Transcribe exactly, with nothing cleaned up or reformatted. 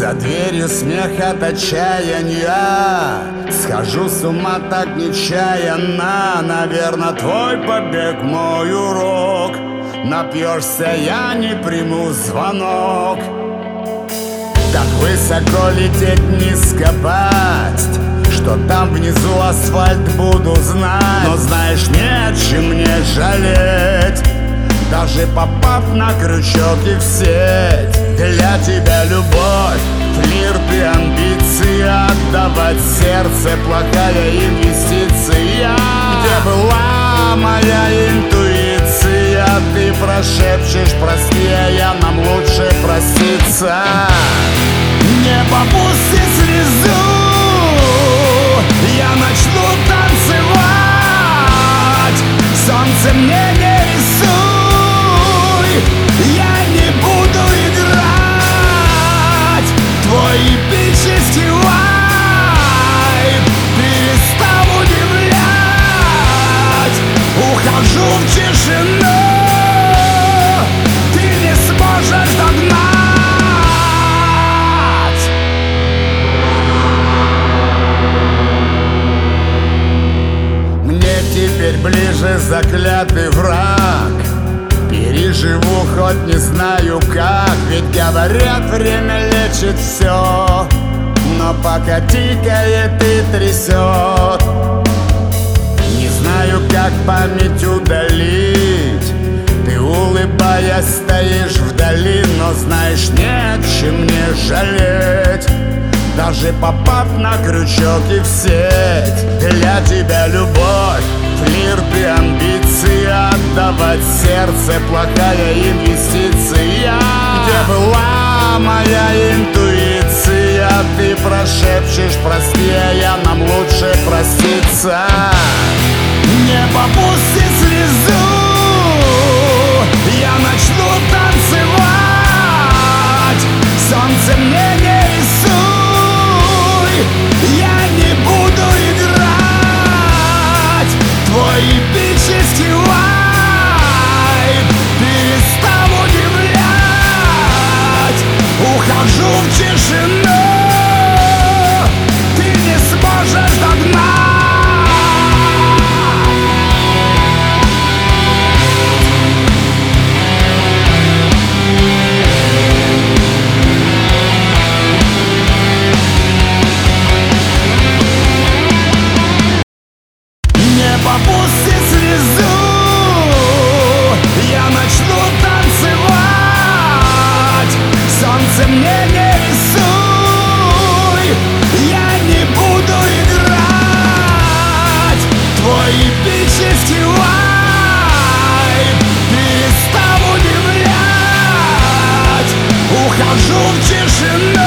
За дверью смех от отчаяния, схожу с ума так нечаянно. Наверно, твой побег мой урок. Напьешься, я не приму звонок. Так высоко лететь, низко пасть, что там внизу асфальт буду знать. Но знаешь, не о чем мне жалеть, даже попав на крючок и в сеть. Для тебя любовь, флирт и амбиции, отдавать сердце — плохая инвестиция. Где была моя интуиция? Ты прошепчешь прости, а я нам лучше проститься. Небо пусти слезу, я начну танцевать. Солнце мне не рисуй, я не буду играть. Твой эпический вайб перестал удивлять. Ухожу в тишину, ты не сможешь догнать. Мне теперь ближе заклятый враг. Переживу, хоть не знаю как. Ведь говорят, время лечит все, но пока тикает и трясет. Не знаю, как память удалить. Ты, улыбаясь, стоишь вдали, но знаешь, не о чем мне жалеть, даже попав на крючок и в сеть. Для тебя любовь, флирт и амбиции, отдавать сердце — плохая инвестиция. Где была моя интуиция? Ты прошепчешь прости, а я нам лучше проститься. Небо пусти слезу, я начну танцевать. Солнце мне не рисуй, я не буду играть. Твой эпический вайб перестал удивлять. Ухожу в тишину, ты не сможешь догнать. Небо пусти слезу, я начну танцевать. Солнце мне не рисуй, я не буду играть. Твой эпический вайб перестал удивлять. Ухожу в тишину,